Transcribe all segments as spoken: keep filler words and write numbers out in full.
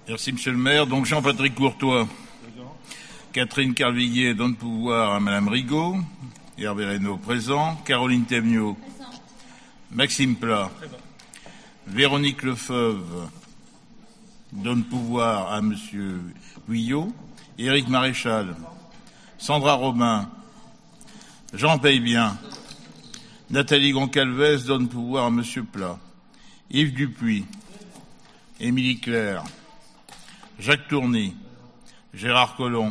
Merci, monsieur le maire. Donc, Jean-Patrick Courtois. Présent. Catherine Carvillier donne pouvoir à madame Rigaud. Hervé Reynaud, présent. Caroline Théveniot. Présent. Maxime Plat. Présent. Véronique Lefebvre donne pouvoir à monsieur Guyot. Éric Maréchal. Sandra Robin. Jean Paye-Bien. Nathalie Goncalves donne pouvoir à monsieur Plat. Yves Dupuis. Émilie Claire. Jacques Tourny. Gérard Collomb.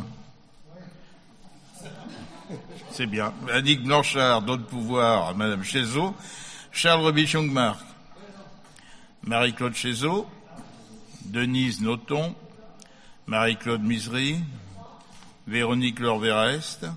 C'est bien. Annick Blanchard donne pouvoir à madame Chézot. Charles Robichon-Marc. Marie-Claude Chézot. Denise Noton. Marie-Claude Misery. Véronique Lorverest.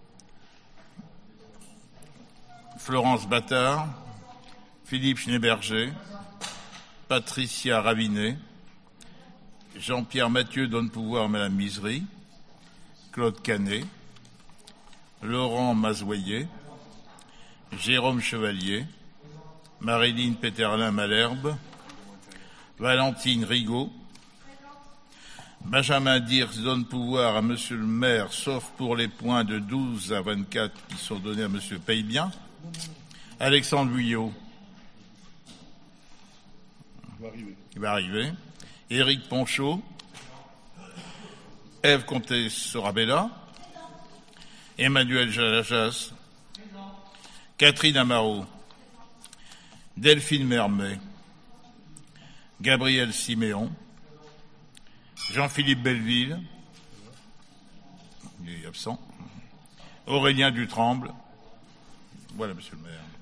Florence Battard. Philippe Schneeberger. Patricia Ravinet. Jean-Pierre Mathieu donne pouvoir à madame Misery. Claude Canet. Laurent Mazoyer. Jérôme Chevalier. Marilyn Péterlin-Malherbe. Valentine Rigaud. Benjamin Dirks donne pouvoir à monsieur le maire, sauf pour les points de douze à vingt-quatre qui sont donnés à monsieur Paye-Bien. Alexandre Guyot. Il va arriver. Il va arriver. Éric Ponchot. Ève Comtesse-Sorabella. Emmanuel Jalajas. Catherine Amaro. Delphine Mermet. Gabriel Siméon. Jean-Philippe Belleville. Il est absent. Aurélien Dutremble. Voilà, monsieur le maire.